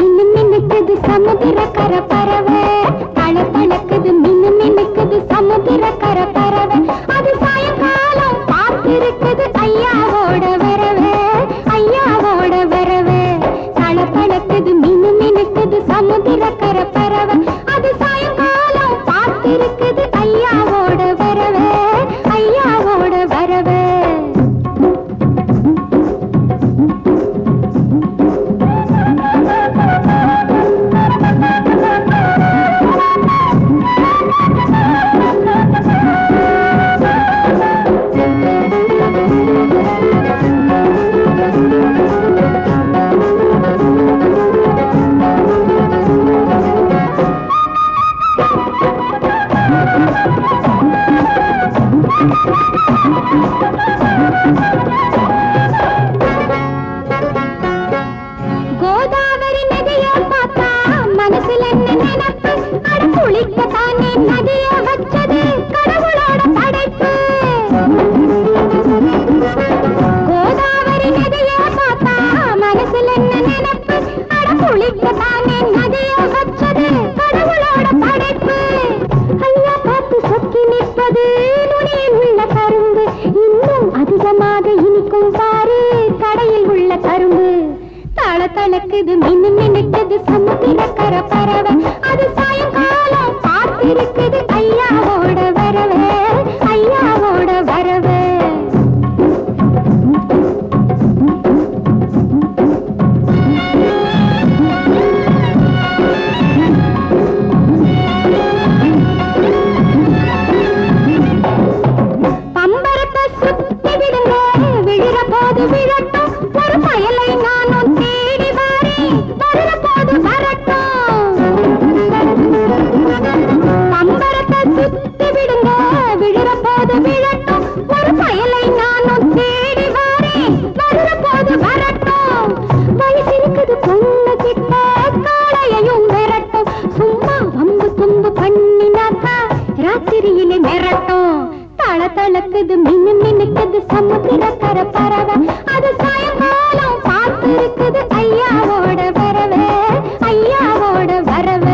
மின்னு மின்னுக்குது சமுதிர கர பறவை தள தளக்குது மின்னு மின்னுக்குது சமுதிர கர பறவை அது சாயங்காலம் பார்த்திருக்குது ஐயாவோட வரவே ஐயாவோட வரவே தள தளக்குது மின்னு மின்னுக்குது சமுதிர கர பறவை அது சாயங்காலம் பார்த்திருக்குது ஐயாவோட வரவே ஐயாவோட வரவே கோதாவரி நதியை பார்த்தா மனசுல என்ன நினைப்பு அட குளிக்கத்தானே நதியை வச்சது கடவுளோட படைப்பு கோதாவரி நதியை பார்த்தா மனசுல என்ன நினைப்பு அட குளிக்கத்தானே நதியை வச்சது கடவுளோட படைப்பு ஐயா பார்த்து சொக்கி நிற்பது நுனியில் உள்ள கரும்பு இன்னும் அதிகமாக இனிக்கும் பாரு கடையில் உள்ள கரும்பு தள தளக்குது மின்னு மின்னுக்குது சமுதிர கர பறவை அது சாயங்காலம் பார்த்திருக்குது ஐயாவோட வரவே ஐயாவோட வரவே பம்பரத்தை சுத்தி விடுங்க விழுற போது விழட்டும் ஒரு பயலை நானும் தேடி வாரேன் வருற போது வரட்டும் பம்பரத்தை சுத்தி விடுங்க விழுற போது விழட்டும் ஒரு பயலை நானும் தேடி வாரேன் வருற போது வரட்டும் வயசிருக்குது பொண்ணு கிட்ட காளையையும் விரட்டும் சும்மா வம்பு தும்பு பண்ணினாக்கா ராத்திரியிலே மிரட்டும் தள தளக்குது மின்னு மின்னுக்குது சமுதிர கர பறவை அது சாயங்காலம் பார்த்திருக்குது ஐயாவோட வரவே ஐயாவோட வரவே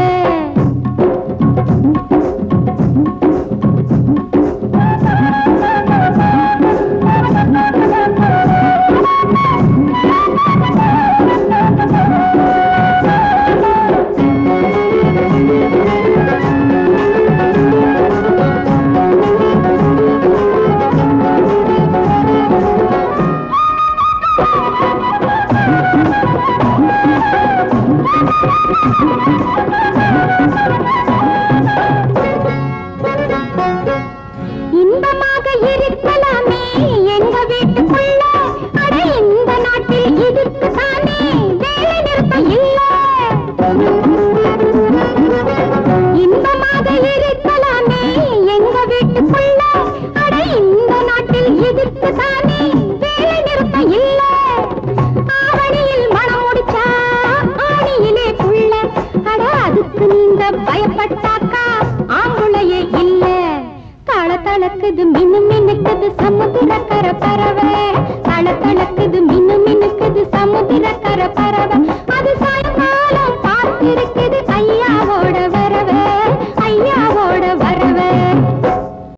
இன்பமாக இருக்கலாமே எங்க வீட்டுக்குள்ள அட இந்த நாட்டில் இதுக்கு தானே வேலை நிறுத்தம் இல்ல இன்பமாக இருக்கலாமே எங்க வீட்டுக்குள்ள அட இந்த நாட்டில் இதுக்கு தானே வேலை நிறுத்தம் இல்ல ஆவணியில் மனம் முடிச்சா ஆணியிலே புள்ள அட அதுக்கு நீங்க பயப்பட்டாக்கா ஆம்புளையே இல்ல தள தளக்குது மின்னு மின்னுக்குது சமுதிர கர பறவை தள தளக்குது மின்னு மின்னுக்குது சமுதிர கர பறவை அது சாயங்காலம் பார்த்திருக்கு